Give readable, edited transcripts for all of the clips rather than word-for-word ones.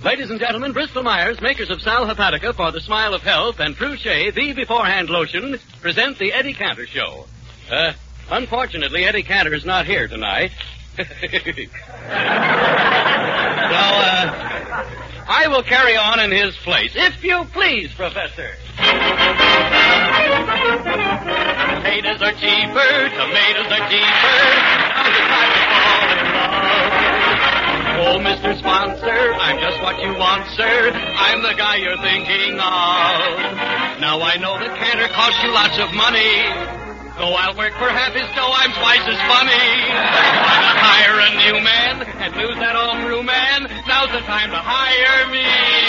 Ladies and gentlemen, Bristol Myers, makers of Sal Hepatica for the smile of health and Truchet, the beforehand lotion, present the Eddie Cantor Show. Unfortunately, Eddie Cantor is not here tonight. So, I will carry on in his place. If you please, Professor. Potatoes are cheaper, tomatoes are cheaper. Now's the time to fall in love. Oh, Mr. Sponsor, I'm just what you want, sir. I'm the guy you're thinking of. Now I know that Cantor costs you lots of money. Though I'll work for half his dough, I'm twice as funny. Why not hire a new man and lose that old brew man? Now's the time to hire me.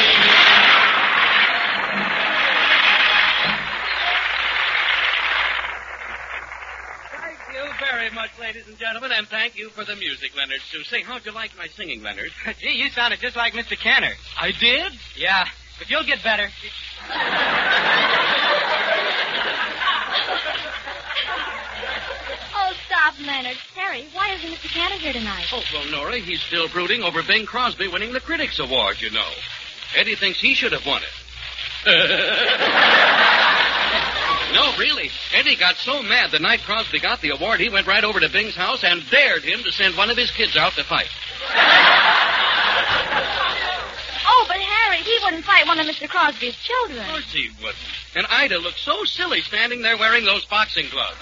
Thank you very much, ladies and gentlemen, and thank you for the music, Leonard. So say, how'd you like my singing, Leonard? Gee, you sounded just like Mr. Cantor. I did? Yeah, but you'll get better. Oh, stop, Leonard. Harry, why isn't Mr. Cantor here tonight? Oh, well, Nora, he's still brooding over Bing Crosby winning the Critics Award, you know. Eddie thinks he should have won it. No, really. Eddie got so mad the night Crosby got the award, he went right over to Bing's house and dared him to send one of his kids out to fight. Oh, but Harry, he wouldn't fight one of Mr. Crosby's children. Of course he wouldn't. And Ida looked so silly standing there wearing those boxing gloves.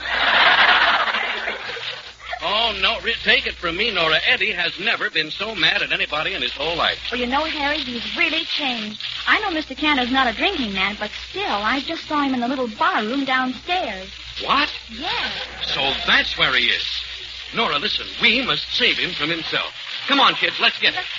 Oh, no, take it from me, Nora. Eddie has never been so mad at anybody in his whole life. Well, you know, Harry, he's really changed. I know Mr. Cantor's not a drinking man, but still, I just saw him in the little bar room downstairs. What? Yes. So that's where he is. Nora, listen, we must save him from himself. Come on, kids, let's get it.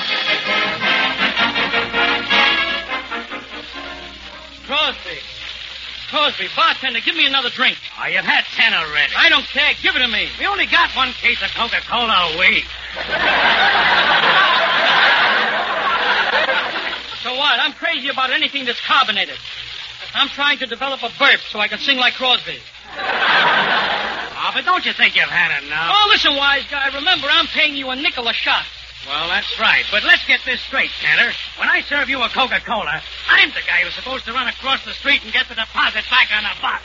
Crosby, bartender, give me another drink. Oh, you've had 10 already. I don't care. Give it to me. We only got one case of Coca-Cola a week. So what? I'm crazy about anything that's carbonated. I'm trying to develop a burp so I can sing like Crosby. Oh, but don't you think you've had enough? Oh, listen, wise guy. Remember, I'm paying you a nickel a shot. Well, that's right. But let's get this straight, Cantor. When I serve you a Coca-Cola, I'm the guy who's supposed to run across the street and get the deposit back on the box.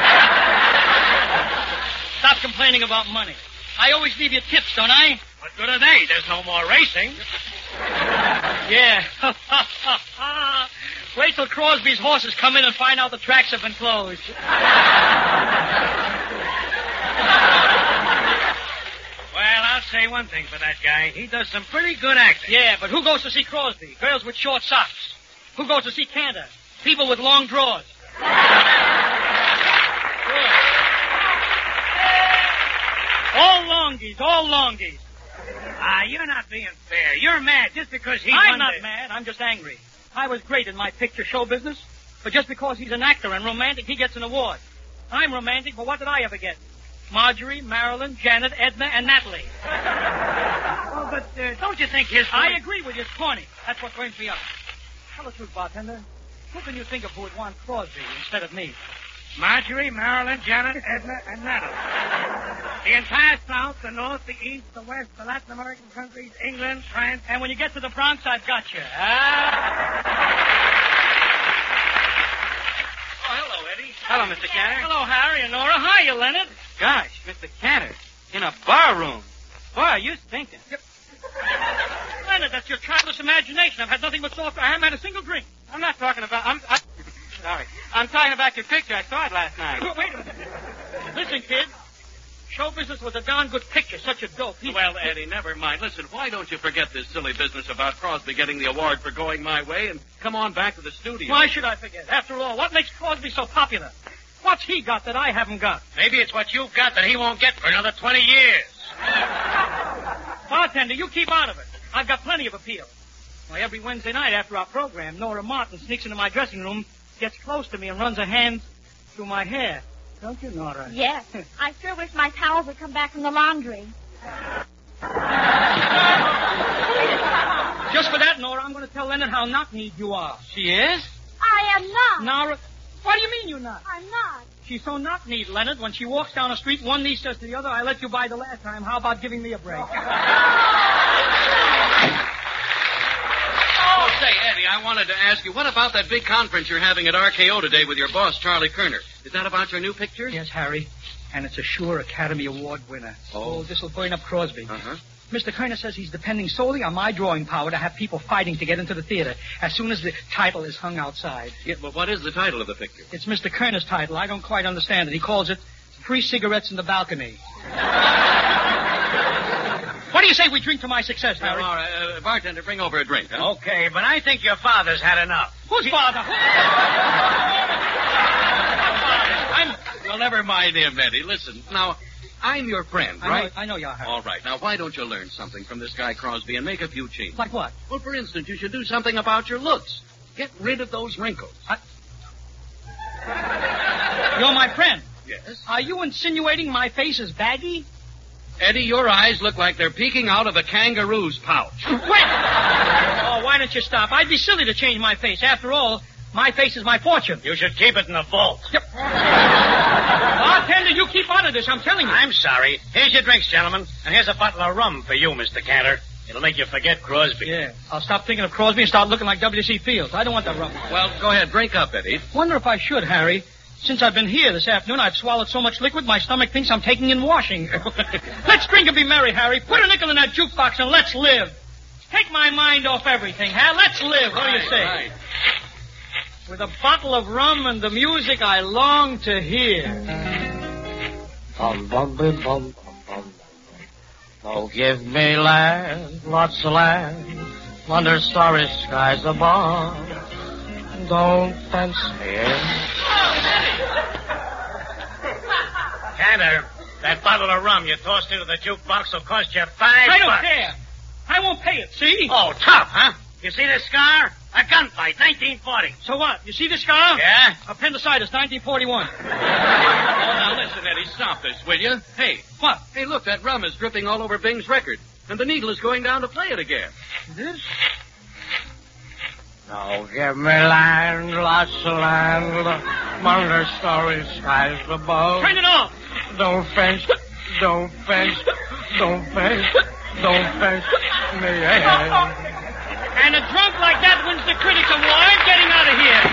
Stop complaining about money. I always leave you tips, don't I? What good are they? There's no more racing. Yeah. Wait till Crosby's horses come in and find out the tracks have been closed. Well, I'll say one thing for that guy. He does some pretty good acting. Yeah, but who goes to see Crosby? Girls with short socks. Who goes to see Cantor? People with long drawers. All longies. Ah, you're not being fair. You're mad just because he's I'm not mad. I'm just angry. I was great in my picture show business, but just because he's an actor and romantic, he gets an award. I'm romantic, but what did I ever get? Marjorie, Marilyn, Janet, Edna, and Natalie. Oh, but don't you think his... I agree with you. It's corny. That's what brings me up. Tell the truth, bartender. Who can you think of who would want Crosby instead of me? Marjorie, Marilyn, Janet, Edna, and Natalie. The entire South, the North, the East, the West, the Latin American countries, England, France. And when you get to the Bronx, I've got you. Oh, hello, Eddie. Hello, Mr. Cantor. Hello, Harry and Nora. Hiya, Leonard. Gosh, Mr. Cantor, in a bar room. Boy, are you thinking? Yep. Leonard, that's your childish imagination. I've had nothing but soft... I haven't had a single drink. I'm not talking about... Sorry. I'm talking about your picture. I saw it last night. Wait a minute. Listen, kid. Show business was a darn good picture. Such a dope. Well, Eddie, never mind. Listen, why don't you forget this silly business about Crosby getting the award for going my way and come on back to the studio? Why should I forget? After all, what makes Crosby so popular? What's he got that I haven't got? Maybe it's what you've got that he won't get for another 20 years. Bartender, you keep out of it. I've got plenty of appeal. Why, every Wednesday night after our program, Nora Martin sneaks into my dressing room, gets close to me, and runs her hands through my hair. Don't you, Nora? Yes. I sure wish my towels would come back from the laundry. Just for that, Nora, I'm going to tell Leonard how knock-kneed you are. She is? I am not. Nora, what do you mean you're not? I'm not. She's so knock-kneed, Leonard. When she walks down the street, one knee says to the other, I let you by the last time. How about giving me a break? Oh, Say, Eddie, I wanted to ask you, what about that big conference you're having at RKO today with your boss, Charlie Kerner? Is that about your new picture? Yes, Harry. And it's a sure Academy Award winner. Oh, this will burn up Crosby. Uh-huh. Mr. Kerner says he's depending solely on my drawing power to have people fighting to get into the theater as soon as the title is hung outside. Yeah, but what is the title of the picture? It's Mr. Kerner's title. I don't quite understand it. He calls it Free Cigarettes in the Balcony. What do you say we drink to my success, Harry? All right, bartender, bring over a drink, huh? Okay, but I think your father's had enough. Whose father? Well, never mind him, Eddie. Listen, now, I'm your friend, right? I know you are, Harry. All right. Now, why don't you learn something from this guy Crosby and make a few changes? Like what? Well, for instance, you should do something about your looks. Get rid of those wrinkles. You're my friend. Yes? Are you insinuating my face is baggy? Eddie, your eyes look like they're peeking out of a kangaroo's pouch. Wait! Oh, why don't you stop? I'd be silly to change my face. After all, my face is my fortune. You should keep it in the vault. Yep. Bartender, you keep out of this, I'm telling you. I'm sorry. Here's your drinks, gentlemen. And here's a bottle of rum for you, Mr. Cantor. It'll make you forget Crosby. Yeah, I'll stop thinking of Crosby and start looking like W.C. Fields. I don't want that rum. Well, go ahead. Drink up, Eddie. Wonder if I should, Harry. Since I've been here this afternoon, I've swallowed so much liquid, my stomach thinks I'm taking in washing. Let's drink and be merry, Harry. Put a nickel in that jukebox and let's live. Take my mind off everything, huh? Let's live. What do you say? Right. With a bottle of rum and the music I long to hear. Bum, bum, bum, bum, bum. Oh, give me land, lots of land, under starry skies above. Don't fence me in. Cantor, that bottle of rum you tossed into the jukebox will cost you $5. I don't care. I won't pay it, see? Oh, tough, huh? You see this scar? A gunfight, 1940. So what? You see this scar? Yeah? Appendicitis, 1941. Oh, now listen, Eddie, stop this, will you? Hey. What? Hey, look, that rum is dripping all over Bing's record. And the needle is going down to play it again. This? Oh, give me land, lots of land, under starry skies above. Turn it off. Don't fence, don't fence, don't fence, don't fence me in. And a drunk like that wins the Critics Award. Getting out of here.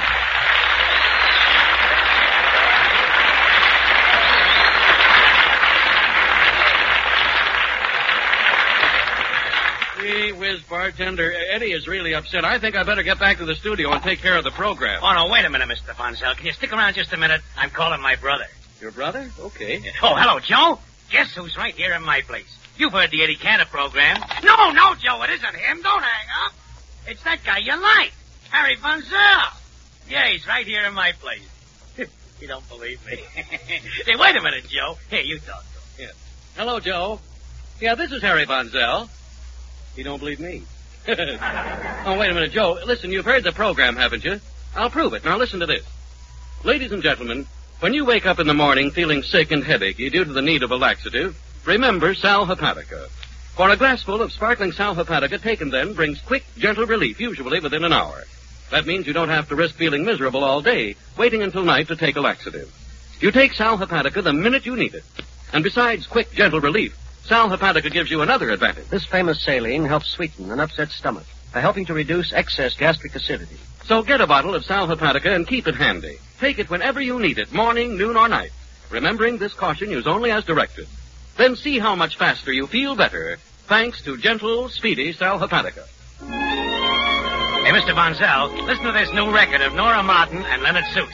Gee whiz, bartender. Eddie is really upset. I think I better get back to the studio and take care of the program. Oh, no, wait a minute, Mr. Fonzel. Can you stick around just a minute? I'm calling my brother. Your brother? Okay. Oh, hello, Joe. Guess who's right here in my place? You've heard the Eddie Cantor program. No, Joe, it isn't him. Don't hang up. It's that guy you like, Harry Fonzel. Yeah, he's right here in my place. You don't believe me? Hey, wait a minute, Joe. Here, you talk to him. Yeah. Hello, Joe. Yeah, this is Harry Fonzel. You don't believe me? Oh, wait a minute, Joe. Listen, you've heard the program, haven't you? I'll prove it. Now listen to this. Ladies and gentlemen, when you wake up in the morning feeling sick and headachy due to the need of a laxative, remember Sal Hepatica. For a glassful of sparkling Sal Hepatica taken then brings quick, gentle relief, usually within an hour. That means you don't have to risk feeling miserable all day, waiting until night to take a laxative. You take Sal Hepatica the minute you need it. And besides quick, gentle relief, Sal Hepatica gives you another advantage. This famous saline helps sweeten an upset stomach by helping to reduce excess gastric acidity. So get a bottle of Sal Hepatica and keep it handy. Take it whenever you need it, morning, noon, or night. Remembering this caution, use only as directed. Then see how much faster you feel better, thanks to gentle, speedy Sal Hepatica. Hey, Mr. Fonzel, listen to this new record of Nora Martin and Leonard Seuss.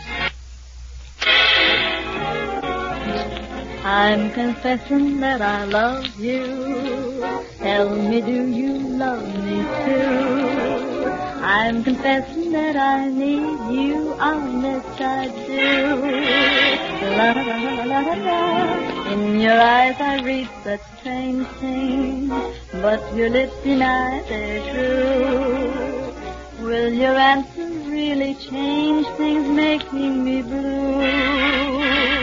I'm confessing that I love you. Tell me, do you love me too? I'm confessing that I need you. Honest, I do. La la la la la la. In your eyes I read such strange things, but your lips deny they're true. Will your answer really change things, making me blue?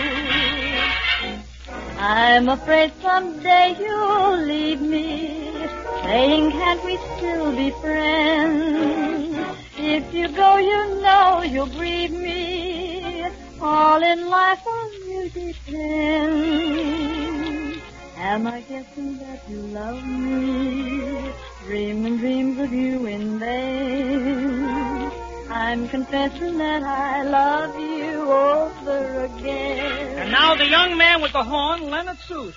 I'm afraid someday you'll leave me, saying can't we still be friends? If you go, you know you'll grieve me. All in life on you depends. Am I guessing that you love me? Dreaming dreams of you in vain. I'm confessing that I love you over again. And now the young man with the horn, Leonard Seuss.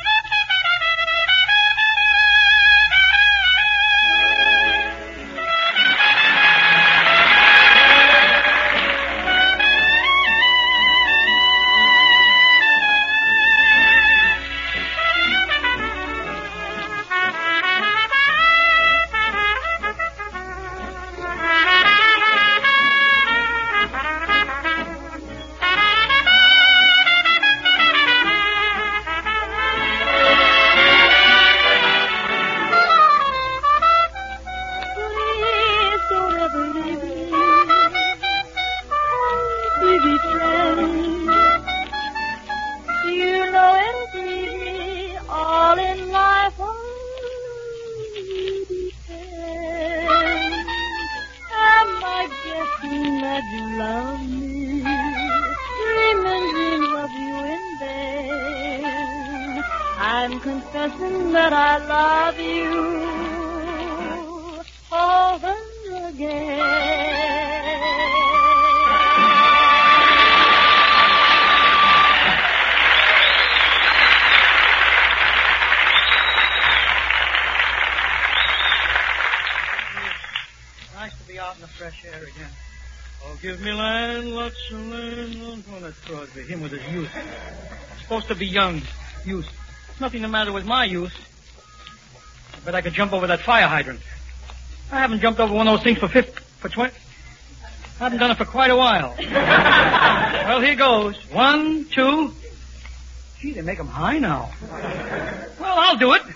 I'm confessing that I love you over again. Nice to be out in the fresh air again. Oh, give me land, lots of land. Oh, that's Crosby, him with his youth. Supposed to be young, youth. Nothing the matter with my youth. I bet I could jump over that fire hydrant. I haven't jumped over one of those things for 20. I haven't done it for quite a while. Well, here goes. 1, 2. Gee, they make them high now. Well, I'll do it.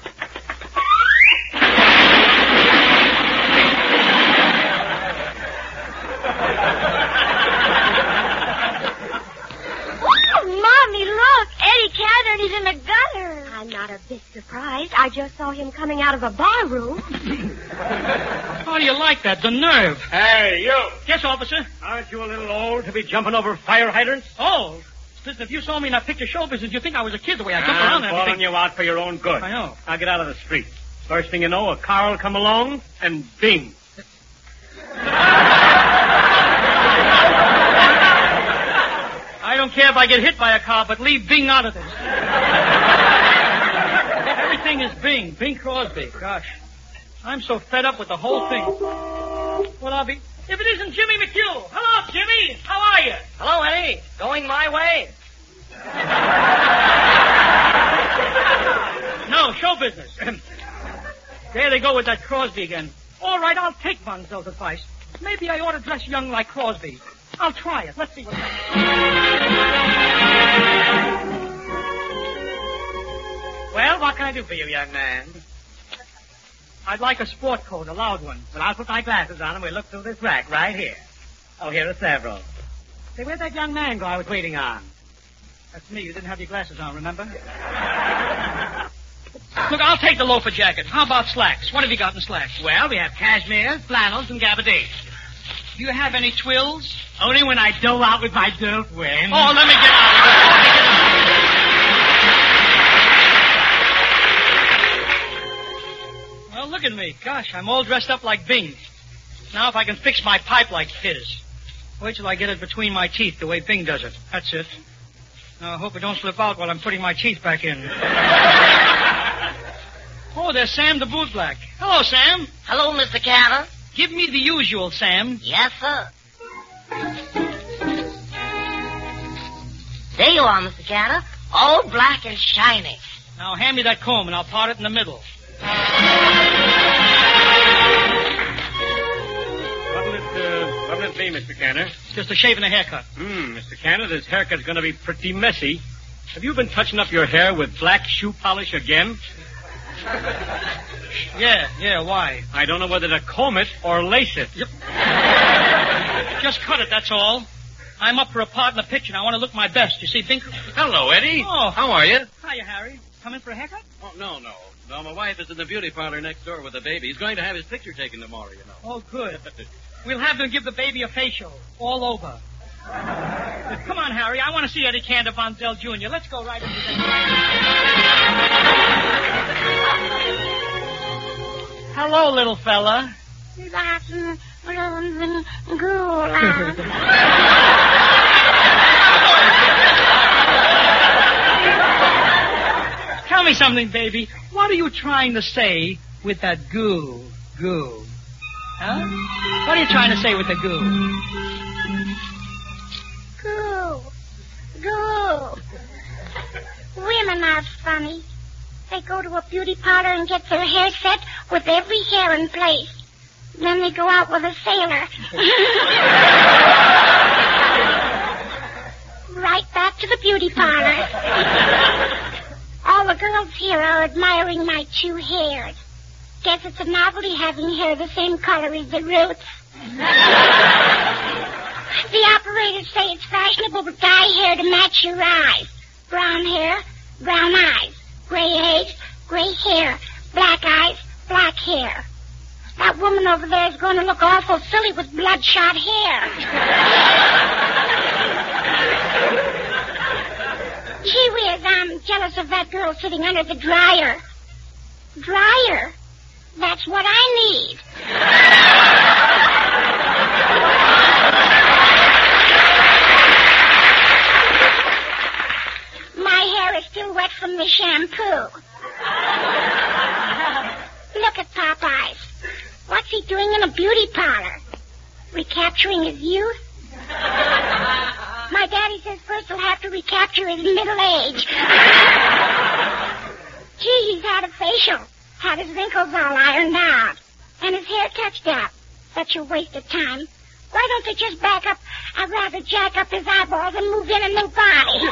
Mommy, look! Eddie Cather is in the gutter. I'm not a bit surprised. I just saw him coming out of a bar room. How do you like that? The nerve. Hey, you! Yes, officer? Aren't you a little old to be jumping over fire hydrants? Oh, listen, if you saw me in that picture show business, you'd think I was a kid the way I jump around I'm and calling everything. you out for your own good. I know. Now get out of the street. First thing you know, a car will come along, and bing. I don't care if I get hit by a car, but leave Bing out of this. Everything is Bing. Bing Crosby. Gosh. I'm so fed up with the whole thing. Well, I'll be... If it isn't Jimmy McHugh. Hello, Jimmy. How are you? Hello, Eddie. Going my way. No, show business. There they go with that Crosby again. All right, I'll take Bonzel's advice. Maybe I ought to dress young like Crosby. I'll try it. Let's see what happens. Well, what can I do for you, young man? I'd like a sport coat, a loud one. Well, I'll put my glasses on and we'll look through this rack right here. Oh, here are several. Say, where'd that young man go I was waiting on? That's me. You didn't have your glasses on, remember? Look, I'll take the loafer jacket. How about slacks? What have you got in slacks? Well, we have cashmeres, flannels, and gabardines. Do you have any twills? Only when I dove out with my girlfriend. Oh, let me get out of here. Well, look at me. Gosh, I'm all dressed up like Bing. Now if I can fix my pipe like his. Wait till I get it between my teeth the way Bing does it. That's it. Now I hope it don't slip out while I'm putting my teeth back in. Oh, there's Sam the bootblack. Hello, Sam. Hello, Mr. Cather. Give me the usual, Sam. Yes, sir. There you are, Mr. Cather. All black and shiny. Now hand me that comb and I'll part it in the middle. What'll it be, Mr. Canner? Just a shave and a haircut. Mr. Canner, this haircut's going to be pretty messy. Have you been touching up your hair with black shoe polish again? Yeah, why? I don't know whether to comb it or lace it. Yep. Just cut it, that's all. I'm up for a part in the picture and I want to look my best. You see, Bing... Hello, Eddie. Oh. How are you? Hiya, Harry. Come in for a haircut? Oh, no. No, my wife is in the beauty parlor next door with the baby. He's going to have his picture taken tomorrow, you know. Oh, good. We'll have them give the baby a facial all over. Come on, Harry. I want to see Eddie Cantor Bonzel Jr. Let's go right into the... Hello, little fella. Rotten rooms and gulag. Tell me something, baby. What are you trying to say with that goo? Huh? What are you trying to say with the goo? Goo. Women are funny. They go to a beauty parlor and get their hair set with every hair in place. Then they go out with a sailor. Right back to the beauty parlor. All the girls here are admiring my 2 hairs. Guess it's a novelty having hair the same color as the roots. The operators say it's fashionable to dye hair to match your eyes. Brown hair, brown eyes. Gray eyes, gray hair. Black eyes, black hair. That woman over there is going to look awful silly with bloodshot hair. Gee whiz, I'm jealous of that girl sitting under the dryer. Dryer? That's what I need. My hair is still wet from the shampoo. Look at Popeyes. What's he doing in a beauty parlor? Recapturing his youth? My daddy says first he'll have to recapture his middle age. Gee, he's had a facial. Had his wrinkles all ironed out. And his hair touched up. Such a waste of time. Why don't they just back up? I'd rather jack up his eyeballs and move in a new body.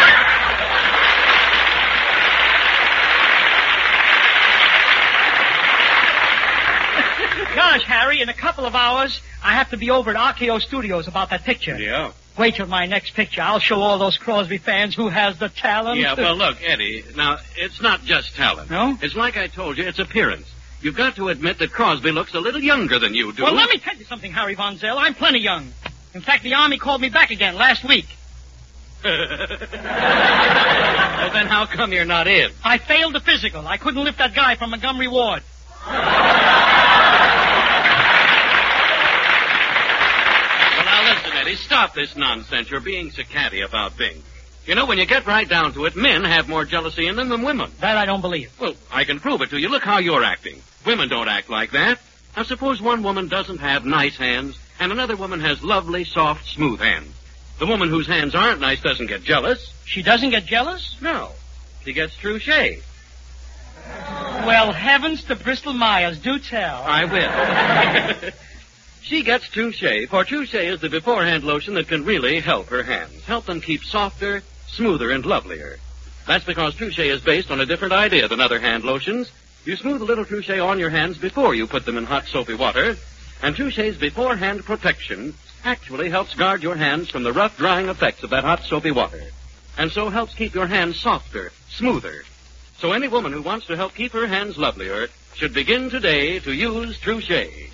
Gosh, Harry, in a couple of hours, I have to be over at RKO Studios about that picture. Yeah. Wait till my next picture. I'll show all those Crosby fans who has the talent. Yeah, well, look, Eddie, now, it's not just talent. No? It's like I told you, it's appearance. You've got to admit that Crosby looks a little younger than you do. Well, let me tell you something, Harry Von Zell. I'm plenty young. In fact, the Army called me back again last week. Well, then how come you're not in? I failed the physical. I couldn't lift that guy from Montgomery Ward. Well, now listen, Eddie, stop this nonsense. You're being so catty about Bing. You know, when you get right down to it, men have more jealousy in them than women. That I don't believe. Well, I can prove it to you. Look how you're acting. Women don't act like that. Now, suppose one woman doesn't have nice hands, and another woman has lovely, soft, smooth hands. The woman whose hands aren't nice doesn't get jealous. She doesn't get jealous? No. She gets Trouche. Well, heavens to Bristol Myers, do tell. I will. She gets Trouche, for Trouche is the beforehand lotion that can really help her hands. Help them keep softer, smoother, and lovelier. That's because Trouche is based on a different idea than other hand lotions. You smooth a little Trouche on your hands before you put them in hot soapy water, and Trouche's beforehand protection actually helps guard your hands from the rough drying effects of that hot soapy water, and so helps keep your hands softer, smoother. So any woman who wants to help keep her hands lovelier should begin today to use Trouche. Gee,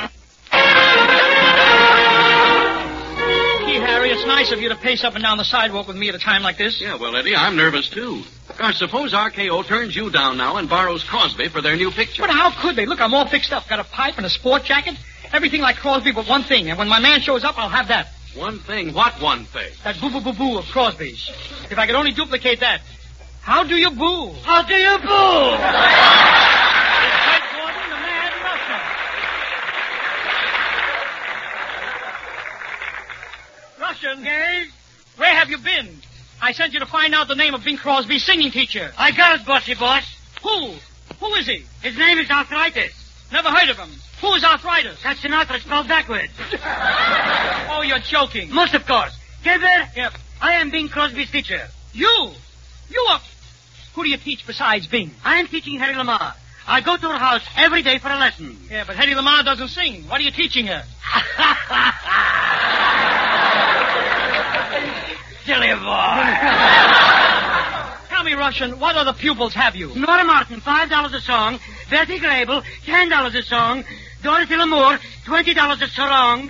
Harry, it's nice of you to pace up and down the sidewalk with me at a time like this. Yeah, well, Eddie, I'm nervous, too. Gosh, suppose RKO turns you down now and borrows Crosby for their new picture. But how could they? Look, I'm all fixed up. Got a pipe and a sport jacket. Everything like Crosby but one thing. And when my man shows up, I'll have that. One thing? What one thing? That boo-boo-boo-boo of Crosby's. If I could only duplicate that. How do you boo? How do you boo? Ted Gordon, the Mad Russian. Russian? Yes? Where have you been? I sent you to find out the name of Bing Crosby's singing teacher. I got it, bossy boss. Who? Who is he? His name is Arthritis. Never heard of him. Who is Arthritis? That's Sinatra spelled backwards. Oh, you're joking. Most of course. Gilbert? Yep. I am Bing Crosby's teacher. You? You are... Who do you teach besides Bing? I am teaching Harry Lamar. I go to her house every day for a lesson. Yeah, but Hedy Lamarr doesn't sing. What are you teaching her? Silly boy. Tell me, Russian, what other pupils have you? Nora Martin, $5 a song. Betty Grable, $10 a song. Dorothy Lamour, $20 a sarong.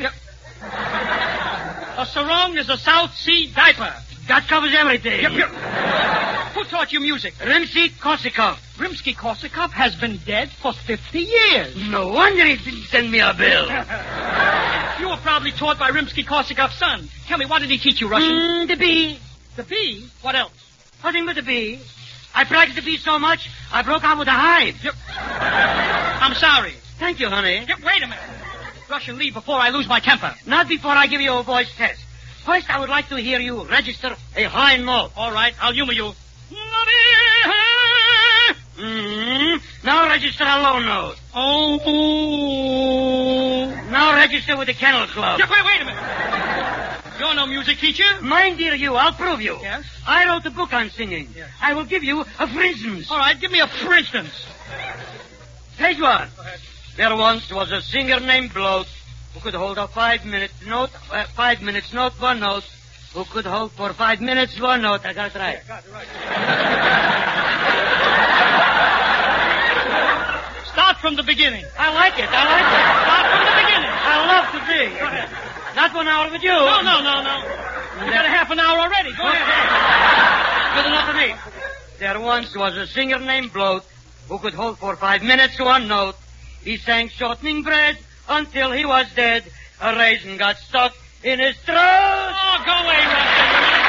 A sarong is a South Sea diaper. That covers everything. Yep. Who taught you music? Rimsky-Korsakov. Rimsky-Korsakov has been dead for 50 years. No wonder he didn't send me a bill. You were probably taught by Rimsky-Korsakov's son. Tell me, what did he teach you, Russian? The bee. The bee? What else? Nothing but the bee. I practiced the bee so much, I broke out with a hive. Yep. I'm sorry. Thank you, honey. Yep, wait a minute. Russian, leave before I lose my temper. Not before I give you a voice test. First, I would like to hear you register a high note. All right, I'll humor you. Now register a low note. Oh. Now register with the Kennel Club. Yeah, wait a minute. You're no music teacher? Mind dear you, I'll prove you. Yes? I wrote a book on singing. Yes. I will give you a for instance. All right, give me a for instance. Page 1. Go ahead. There once was a singer named Bloat who could hold a 5 minutes note, 5 minutes note, one note, who could hold for 5 minutes one note. I got it right. Yeah, got it right. Start from the beginning. I like it. Start from the beginning. I love to sing. Go ahead. Not 1 hour with you. No. You got a half an hour already. Go ahead. Good enough for me. There once was a singer named Bloat who could hold for 5 minutes one note. He sang shortening bread until he was dead. A raisin got stuck in his throat. Oh, go away, Russian.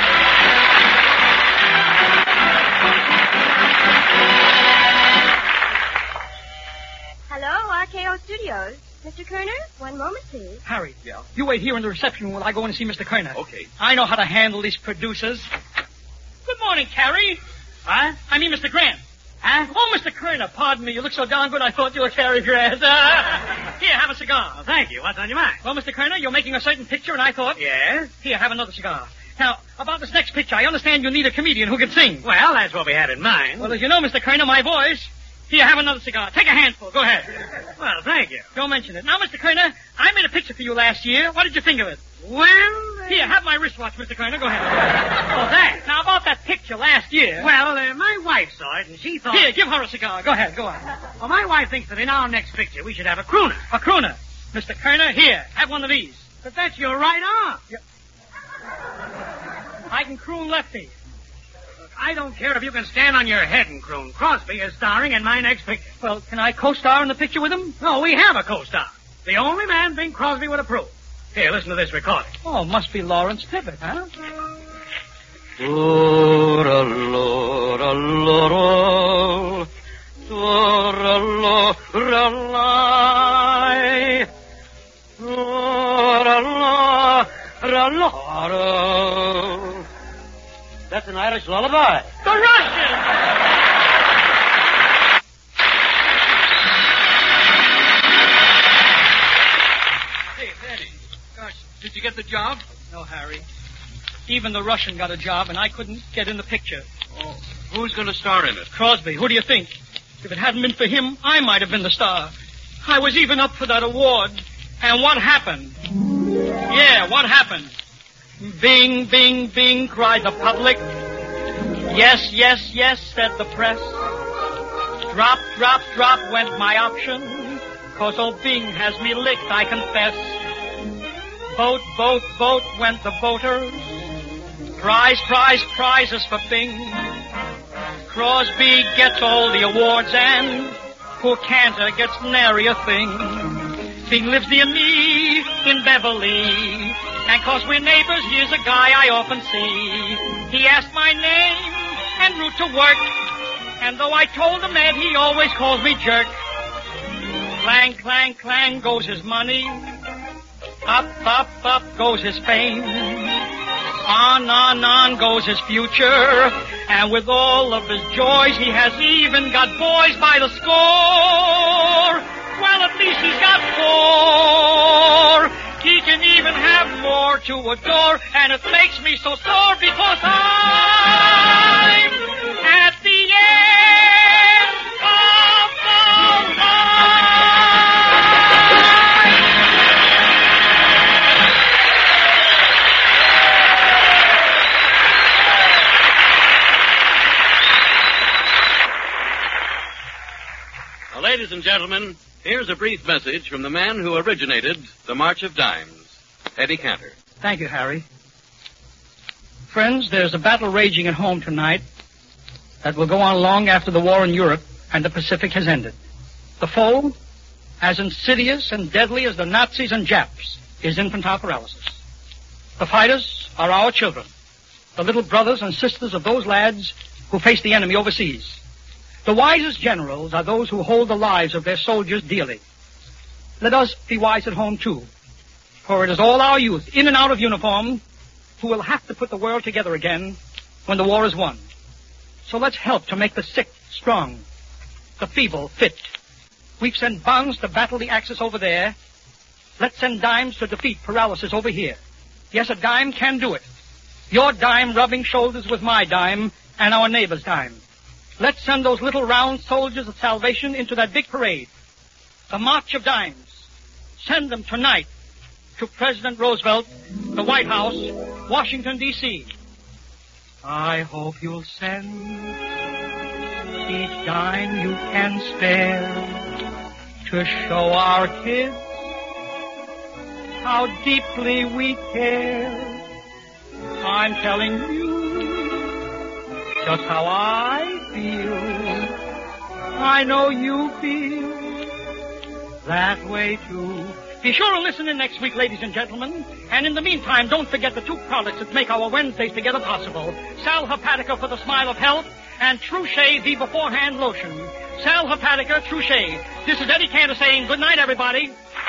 Hello, RKO Studios. Mr. Kerner, one moment, please. Harry. Yeah? You wait here in the reception room while I go in and see Mr. Kerner. Okay. I know how to handle these producers. Good morning, Carrie. Huh? I mean, Mr. Grant. Huh? Oh, Mr. Kerner, pardon me. You look so darn good, I thought you were Cary Grant. Here, have a cigar. Well, thank you. What's on your mind? Well, Mr. Kerner, you're making a certain picture, and I thought... Yes? Here, have another cigar. Now, about this next picture, I understand you need a comedian who can sing. Well, that's what we had in mind. Well, as you know, Mr. Kerner, my voice... Here, have another cigar. Take a handful. Go ahead. Well, thank you. Don't mention it. Now, Mr. Kerner, I made a picture for you last year. What did you think of it? Well... Here, have my wristwatch, Mr. Kerner. Go ahead. Oh, thanks. Now, about that picture last year... Well, my wife saw it, and she thought... Here, give her a cigar. Go ahead. Go on. Well, my wife thinks that in our next picture we should have a crooner. A crooner. Mr. Kerner, here, have one of these. But that's your right arm. I can croon lefty. I don't care if you can stand on your head and croon. Crosby is starring in my next picture. Well, can I co-star in the picture with him? No, we have a co-star. The only man Bing Crosby would approve. Here, listen to this recording. Oh, must be Lawrence Tibbett, huh? That's an Irish lullaby. The Russian! Hey, Daddy. Gosh, did you get the job? No, Harry. Even the Russian got a job, and I couldn't get in the picture. Oh. Who's going to star in it? Crosby, who do you think? If it hadn't been for him, I might have been the star. I was even up for that award. And what happened? Yeah, what happened? Bing, bing, bing, cried the public. Yes, yes, yes, said the press. Drop, drop, drop went my option. 'Cause old Bing has me licked, I confess. Vote, vote, vote went the voters. Prize, prize, prizes for Bing. Crosby gets all the awards and poor Cantor gets nary a thing. Bing lives near me in Beverly. And 'cause we're neighbors, here's a guy I often see. He asked my name en route to work. And though I told him that, he always calls me jerk. Clang, clang, clang goes his money. Up, up, up goes his fame. On goes his future. And with all of his joys, he has even got boys by the score. Well, at least he's got 4. He can even have more to adore, and it makes me so sore because I'm at the end of the line. Now, ladies and gentlemen, here's a brief message from the man who originated the March of Dimes, Eddie Cantor. Thank you, Harry. Friends, there's a battle raging at home tonight that will go on long after the war in Europe. and the Pacific has ended. The foe, as insidious and deadly as the Nazis and Japs, is infantile paralysis. The fighters are our children, the little brothers and sisters of those lads who face the enemy overseas. The wisest generals are those who hold the lives of their soldiers dearly. Let us be wise at home, too, for it is all our youth, in and out of uniform, who will have to put the world together again when the war is won. So let's help to make the sick strong, the feeble fit. We've sent bonds to battle the Axis over there. Let's send dimes to defeat paralysis over here. Yes, a dime can do it. Your dime rubbing shoulders with my dime and our neighbor's dime. Let's send those little round soldiers of salvation into that big parade. The March of Dimes. Send them tonight to President Roosevelt, the White House, Washington, D.C. I hope you'll send each dime you can spare to show our kids how deeply we care. I'm telling you just how I feel. I know you feel that way too. Be sure to listen in next week, ladies and gentlemen. And in the meantime, don't forget the two products that make our Wednesdays together possible. Sal Hepatica for the smile of health and Truchet, the beforehand lotion. Sal Hepatica, Truchet. This is Eddie Cantor saying good night, everybody.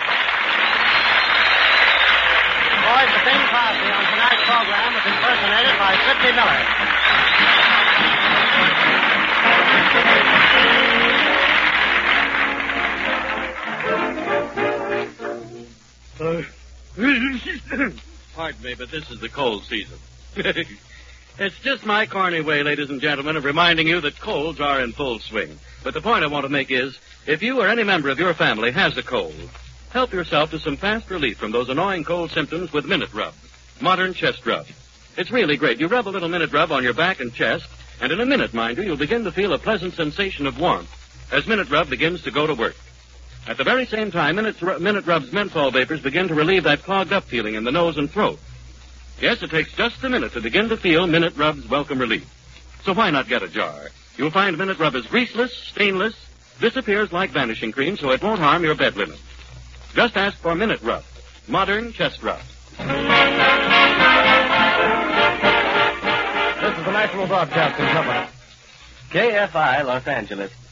Boys, the Bing Crosby on tonight's program was impersonated by Sidney Miller. Pardon me, but this is the cold season. It's just my corny way, ladies and gentlemen, of reminding you that colds are in full swing. But the point I want to make is, if you or any member of your family has a cold, help yourself to some fast relief from those annoying cold symptoms with Minute Rub, modern chest rub. It's really great. You rub a little Minute Rub on your back and chest, and in a minute, mind you, you'll begin to feel a pleasant sensation of warmth as Minute Rub begins to go to work. At the very same time, Minute Rub's menthol vapors begin to relieve that clogged up feeling in the nose and throat. Yes, it takes just a minute to begin to feel Minute Rub's welcome relief. So why not get a jar? You'll find Minute Rub is greaseless, stainless, disappears like vanishing cream, so it won't harm your bed linen. Just ask for Minute Rub, modern chest rub. This is the National Broadcasting Company. KFI, Los Angeles.